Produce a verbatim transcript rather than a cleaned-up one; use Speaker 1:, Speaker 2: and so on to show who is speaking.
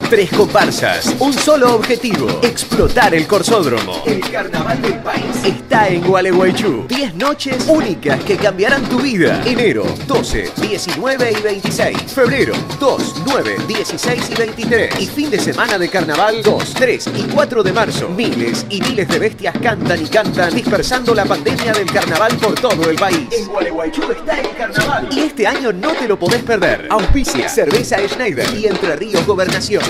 Speaker 1: Tres comparsas, un solo objetivo: explotar el Corsódromo. El carnaval del país está en Gualeguaychú. diez noches únicas que cambiarán tu vida. Enero doce, diecinueve y veintiséis. Febrero dos, nueve, dieciséis y veintitrés. Y fin de semana de carnaval dos, tres y cuatro de marzo. Miles y miles de bestias cantan y cantan, dispersando la pandemia del carnaval por todo el país. En Gualeguaychú está el carnaval. Y este año no te lo podés perder. Auspicia Cerveza Schneider y Entre Ríos Gobernación.